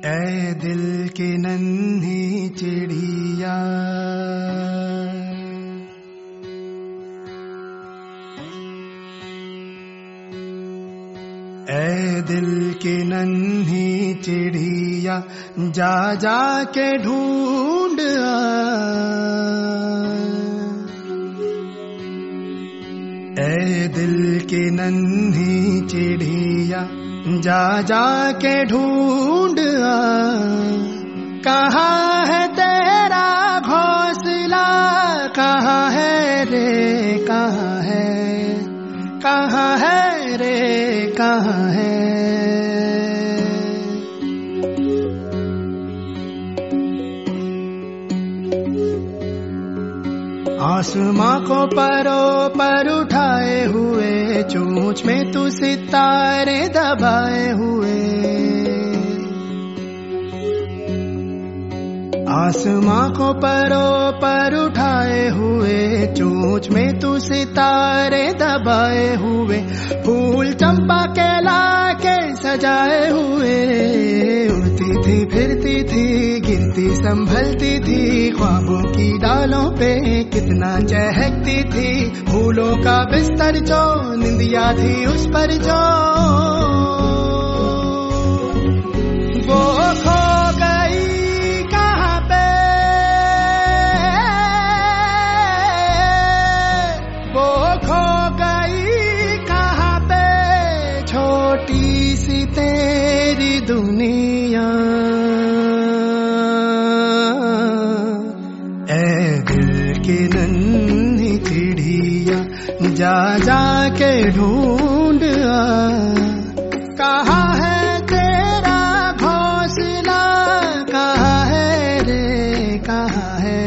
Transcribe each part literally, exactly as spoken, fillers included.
ऐ दिल की नन्ही चिड़िया, ऐ दिल की नन्ही चिड़िया, जा जा के ढूंढ आ, ऐ दिल की नन्ही चिड़िया, जा जा के ढूंढ आ, कहाँ है तेरा घोंसला, कहाँ है रे कहाँ है, कहाँ है रे कहाँ है। आसमां को परों पर उठाए हुए, चोंच में तू सितारे दबाए हुए, आसमां को परों पर उठाए हुए, चोंच में तू सितारे दबाए हुए, फूल चंपा के लाके सजाए हुए, उड़ती थी फिरती थी गिरती संभलती थी, ख्वाबों की डालों पे कितना चहकती थी, फूलों का बिस्तर जो निंदिया थी उस पर जो, वो खो गई कहाँ पे, वो खो गई कहाँ पे, छोटी सी तेरी दुनिया। ऐ दिल की नन्ही चिड़िया, जा जा के ढूंढ आ, कहाँ है तेरा घोंसला, कहाँ है रे कहाँ है।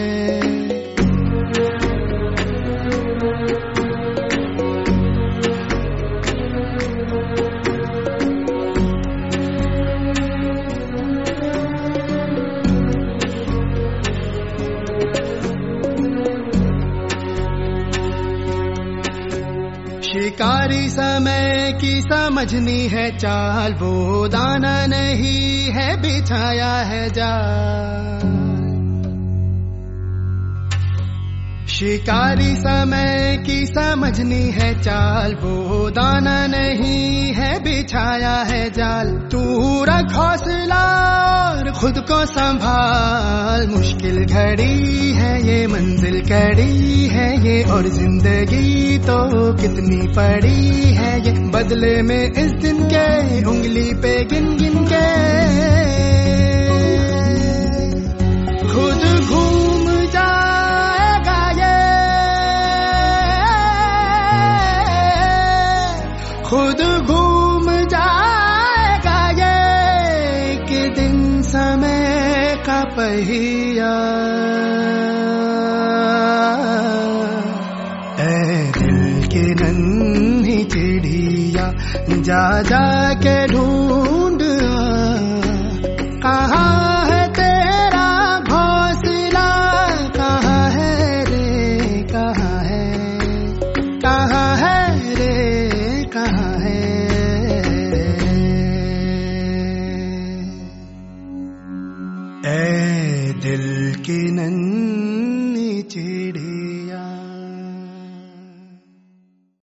शिकारी समय की समझनी है चाल, वो दाना नहीं है बिछाया है जाल। शिकारी समय की समझनी है चाल, वो दाना नहीं है बिछाया है जाल। तू रख हौसला और खुद को संभाल, मुश्किल घड़ी है ये मंजिल कड़ी है ये, और जिंदगी तो कितनी पड़ी है ये, बदले में इस दिन के उंगली पे गिन गिन के खुद घूम जाएगा ये, खुद घूम जाएगा ये, कि दिन समय का पहिया। ऐ दिल की नन्ही चिड़िया, जा जा के ढूंढ आ, कहाँ